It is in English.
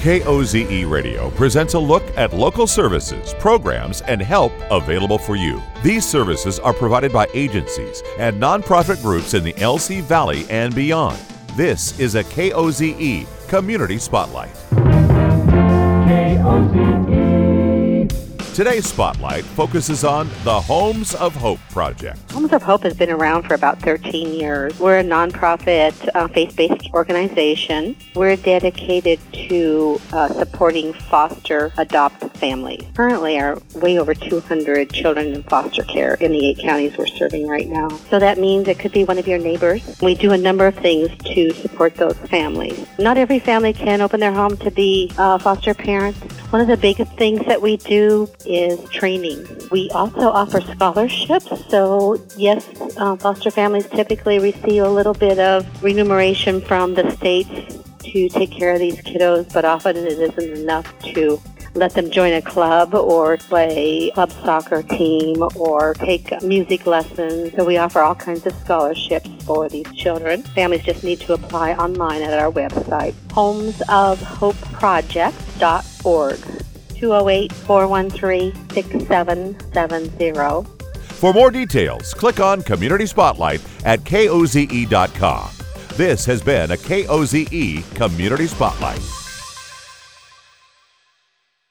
KOZE Radio presents a look at local services, programs, and help available for you. These services are provided by agencies and nonprofit groups in the LC Valley and beyond. This is a KOZE Community Spotlight. KOZE. Today's Spotlight focuses on the Homes of Hope Project. Homes of Hope has been around for about 13 years. We're a nonprofit, faith-based organization. We're dedicated to supporting foster adopt families. Currently, are way over 200 children in foster care in the 8 counties we're serving right now. So that means it could be one of your neighbors. We do a number of things to support those families. Not every family can open their home to be foster parents. One of the biggest things that we do is training. We also offer scholarships. So yes, foster families typically receive a little bit of remuneration from the states to take care of these kiddos, but often it isn't enough to let them join a club or play club soccer team or take music lessons. So we offer all kinds of scholarships for these children. Families just need to apply online at our website, homesofhopeproject.org, 208-413-6770. For more details, click on Community Spotlight at KOZE.com. This has been a KOZE Community Spotlight.